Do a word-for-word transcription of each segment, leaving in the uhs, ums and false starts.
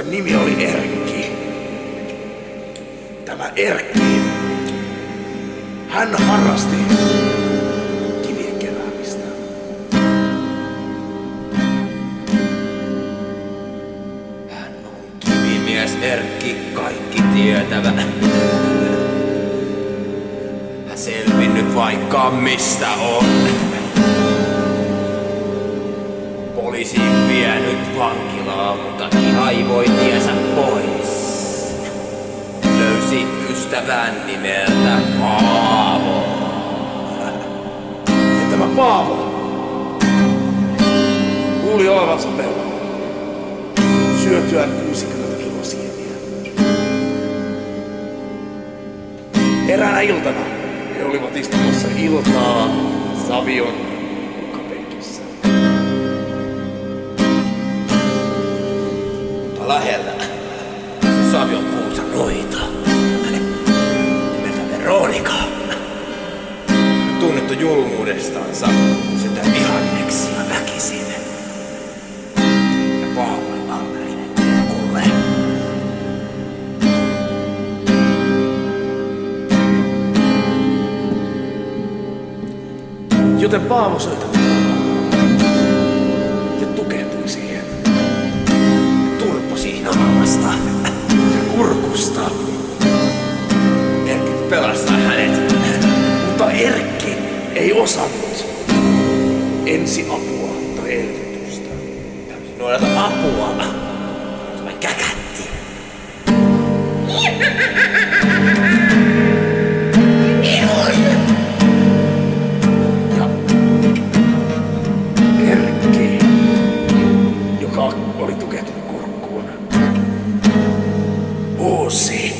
Sen nimi oli Erkki. Tämä Erkki, hän harrasti kivien keräämistä. Hän on kivimies Erkki, kaikki tietävä. Hän selvinnyt vaikka mistä on. Poliisi vienyt vankilaa, mutta kaivoi tiensä pois. Löysi ystävän nimeltä Paavo. Ja tämä Paavo luuli olevansa pelaa syötyään kuusikymmentä kiloa sieniä. Eräänä iltana he olivat istumassa iltaa Savion kukkapenkissä. Mutta lähellä Savion puussa noita. Nimeltä Veronika. Tunnettu julmuudestansa sitä vihanneksia väkisin. Ja Paavon Ammerinen kurkulle. Joten Paavo söi tämän ja tukehtui siihen. Turposi naamasta Ja kurkusta. Erkki pelastaa hänet. Mutta Erkki ei osannut ensi apua tai elvytystä. Tämmöisen noidata apua. Tämä käkätti. Ja Erkki, joka oli tukehtunut kurkkuun, huusi.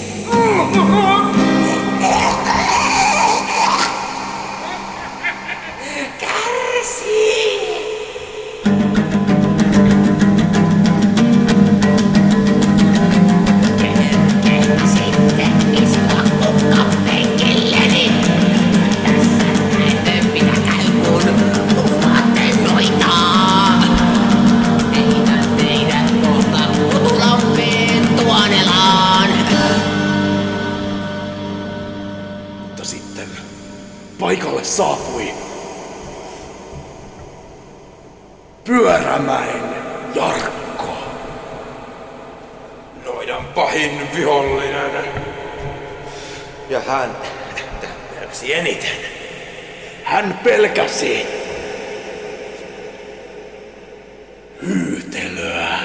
Mutta sitten paikalle saapui Pyörämäen Jarkko. Noidan pahin vihollinen. Ja hän pelkäsi eniten. Hän pelkäsi hyytelöä.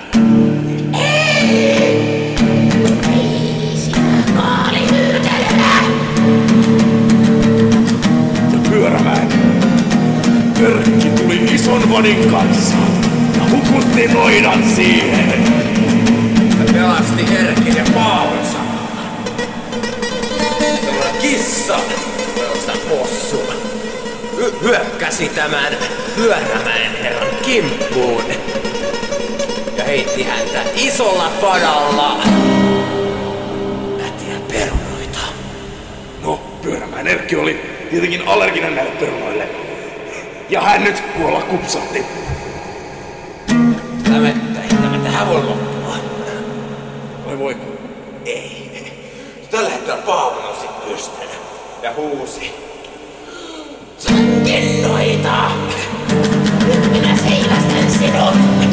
Ja Pyörämäen Erkki tuli ison vadin kanssa ja hukutti noidan siihen. Ja pelasti Erkin ja Paavon samalla. Tällainen kissa pelastaa possun. Y- hyökkäsi tämän Pyörämäen herran kimppuun. Ja heitti häntä isolla padalla mätiä perunoita. No, Pyörämäen Erkki oli tietenkin allerginen näille perunoille. Ja hän nyt kuolla kupsahti. Tämä, tämä tähän voi loppua. Vai voiko? Ei. Tällä hetkellä Paavo nousi pystyyn ja huusi. Sankin noita! Nyt minä seivästän sinut!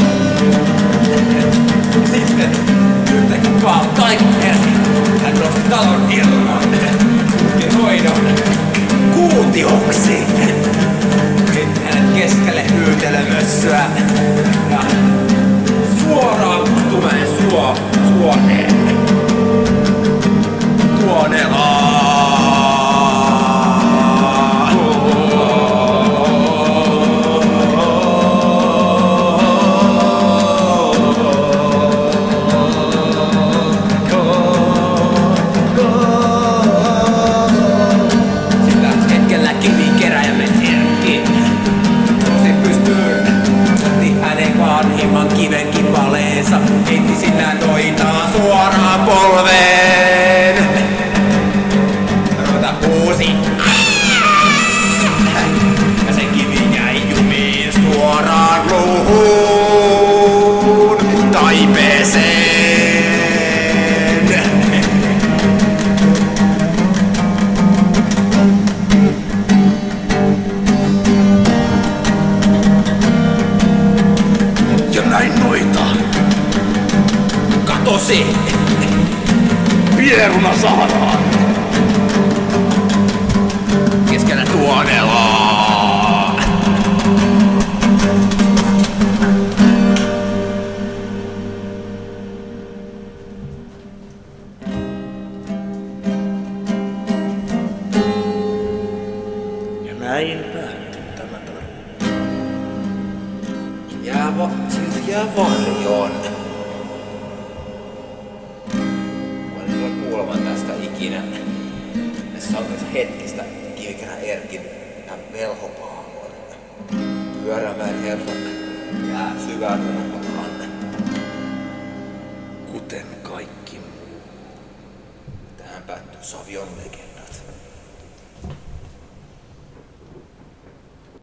Sitten yhtäkkiä Paavo taikkuherri. Hän nosti talon ilmaan. Ja noidon kuutioksi. Sitten hänet keskelle hyytelemössöä. Ja suoraan tumeen suo, suoneen. Tuonelaan! Sillä hetkellä kivikeräjämme Erkki nousi pystyyn. Otti hänen vanhimman kiven kipaleensa. Heitti sillä noitaa suoraan polveen. Noita huusi. Ja se kivi jäi jumiin suoraan luuhun taipeeseen. noita. Katosi! Pieruna saadaan. Keskellä tuonelaa! Ja näin päättyy tämä tarina. Jää va... Siltä jää varjoon. Voin tulla kuulemaan tästä ikinä. Tässä on tässä hetkistä Kivikerän Erkin ja velhopaamon. Pyörämäen herran jää syvään unholaan. Kuten kaikki muu. Tähän päättyy Savion legenda.